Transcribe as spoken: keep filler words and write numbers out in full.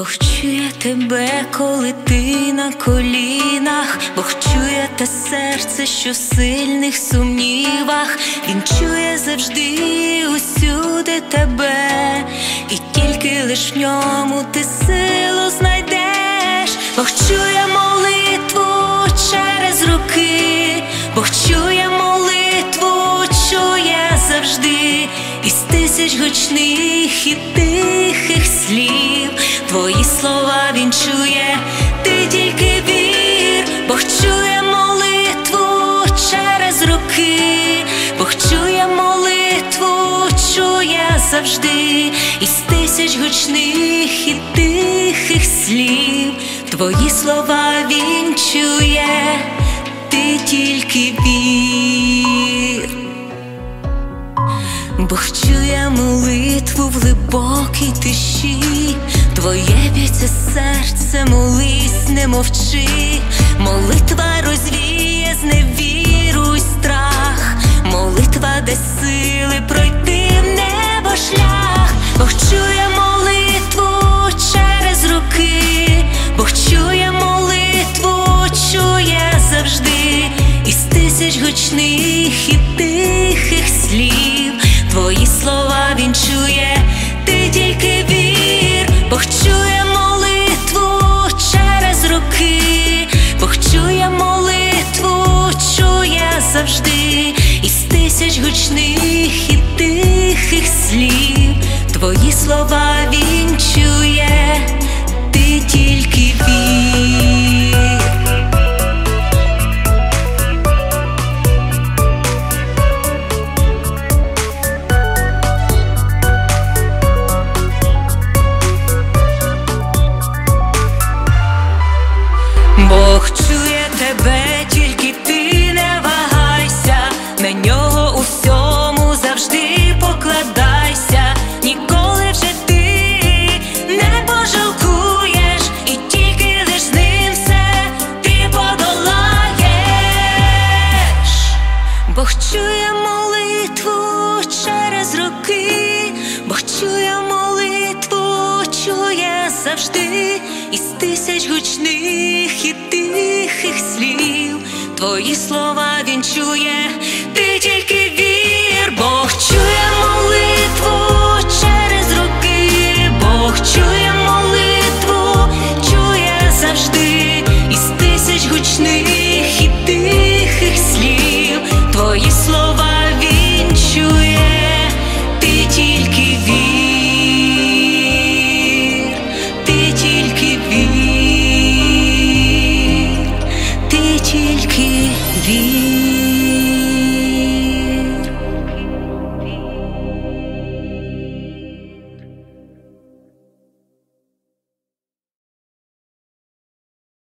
Бог чує тебе, коли ти на колінах. Бог чує те серце, що в сильних сумнівах. Він чує завжди, усюди тебе, і тільки лиш в ньому ти силу знайдеш. Бог чує молитву через роки, Бог чує молитву, чує завжди. Із тисяч гучних і тихих слів твої слова він чує, ти тільки вір. Бог чує молитву через роки, Бог чує молитву, чує завжди. Із тисяч гучних і тихих слів твої слова він чує, ти тільки вір. Бог чує молитву в глибокій тиші, твоє б'ється серце, молись, не мовчи. Молитва розвіє зневіру й страх, молитва дасть сили пройти в небо шлях. Бог чує молитву через роки, Бог чує молитву, чує завжди. Із тисяч гучних і тихих слів твої слова він чує, ти тільки вір. Бог чує молитву через роки, Бог чує молитву, чує завжди. Із тисяч гучних і тихих слів твої слова він чує, ти тільки вір. Бог чує тебе, тільки ти не вагайся, на нього у всьому завжди покладайся. Ніколи вже ти не пожалкуєш, і тільки лиш з ним все ти подолаєш. Бог чує молитву через роки, Бог чує молитву, чує завжди. Із тисяч гучних і тихих слів твої слова він чує,